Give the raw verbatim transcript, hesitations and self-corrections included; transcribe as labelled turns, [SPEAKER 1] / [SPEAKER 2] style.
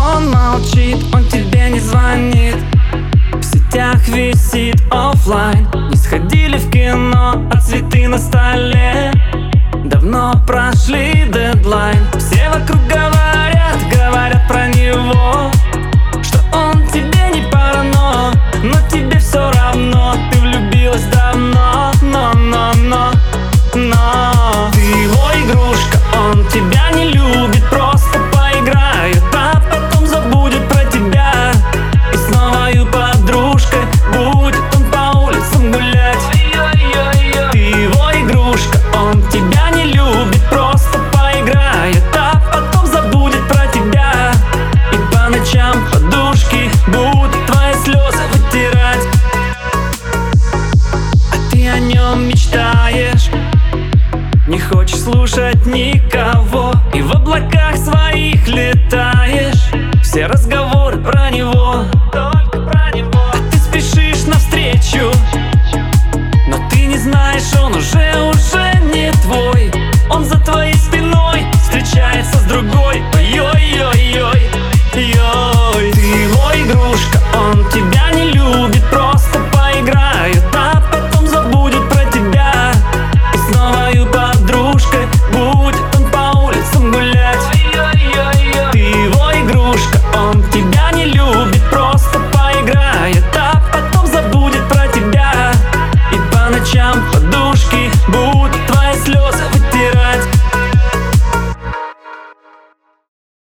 [SPEAKER 1] Он молчит, он тебе не звонит, в сетях висит оффлайн. Не сходили в кино, а цветы на столе давно прошли дедлайн. Все вокруг говорят, говорят про него, что он тебе не парано, но тебе все равно. Ты влюбилась давно, но, но, но, но ты его игрушка, он тебя не любит, просто поиграет, а потом забудет про тебя и с новою подружкой будет он по улицам гулять. Ты его игрушка, он тебя не любит, просто поиграет, а потом забудет про тебя и по ночам подушки будут твои слезы вытирать. А ты о нем мечтаешь, не хочешь слушать никого, и в облаках своих летаешь. Все разговоры про него, только про него. А ты спешишь навстречу, но ты не знаешь, он уже, уже не твой. Он за твоей спиной встречается с другой. Ой-ой-ой-ой.